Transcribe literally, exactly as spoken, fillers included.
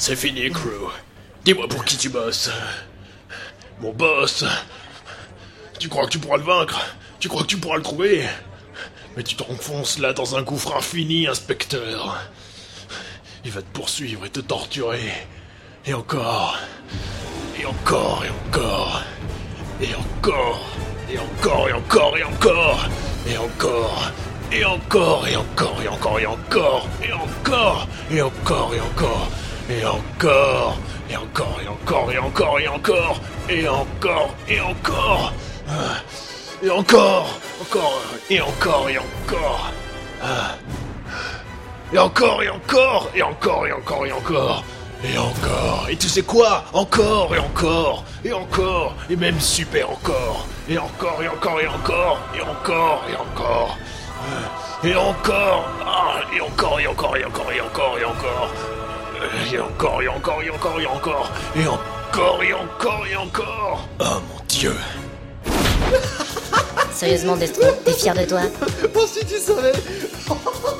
C'est fini, Crew. Dis-moi pour qui tu bosses. Mon boss. Tu crois que tu pourras le vaincre? Tu crois que tu pourras le trouver? Mais tu t'enfonces là dans un gouffre infini, inspecteur. Il va te poursuivre et te torturer. Et encore. Et encore, et encore. Et encore. Et encore, et encore, et encore. Et encore. Et encore, et encore, et encore, et encore. Et encore. Et encore, et encore. Et encore. Et encore, et encore, et encore, et encore. Et encore, et encore. Et encore. Encore. Et encore, et encore. Et encore, et encore. Et encore, et encore, et encore. Et encore. Et tu sais quoi? Encore, et encore. Et encore. Et même super encore. Et encore, et encore, et encore. Et encore, et encore. Et encore. Ah, et encore, et encore, et encore, et encore, et encore. Et encore, et encore, et encore, et encore. Et encore, et encore, et encore. Oh mon Dieu. Sérieusement, Destro, t'es fier de toi? Bon, si tu savais.